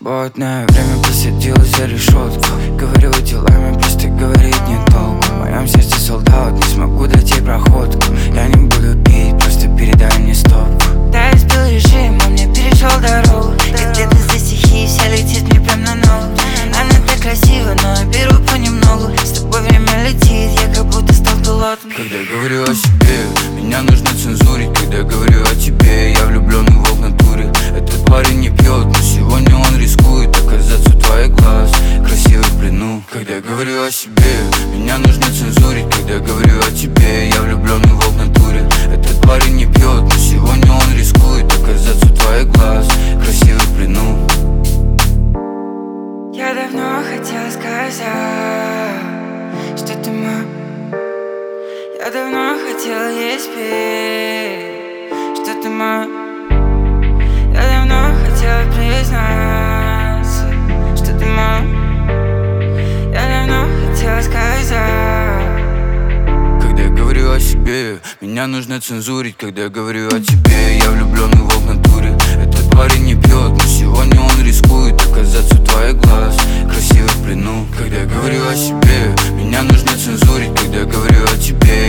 Свободное время посадила за решетку. Говорю делами, просто говорить не толку. В моем сердце солдат, не смогу дать ей проходку. Я не буду пить, просто передай мне стопку. Да, я сбил режим, он мне перешел дорогу. Как где-то за стихи, вся летит мне прям на ногу. Она так красива, но я беру понемногу. С тобой время летит, я как будто стал пилотом. Когда говорю о себе, меня нужно цензурить. Когда говорю о тебе, я влюблен в его в натуре. Этот парень не пьет, но сегодня он рискует оказаться в твоих глаз, красивый в плену. Когда говорю о себе, меня нужно цензурить. Когда говорю о тебе, я влюблен в его в натуре. Этот парень не пьет, но сегодня он рискует оказаться в твоих глаз, красивый в плену. Я давно хотела сказать, что ты мой. Я давно хотела ей спеть, что ты мой. Я давно хотела признаться, что ты мой. Я давно хотела сказать. Когда я говорю о себе, меня нужно цензурить. Когда я говорю о тебе, я влюблен в его в натуре. Этот парень не пьет, но сегодня он рискует оказаться в твоих глаз, красивый в плену. Когда я говорю о себе, меня нужно цензурить. Когда я говорю о тебе,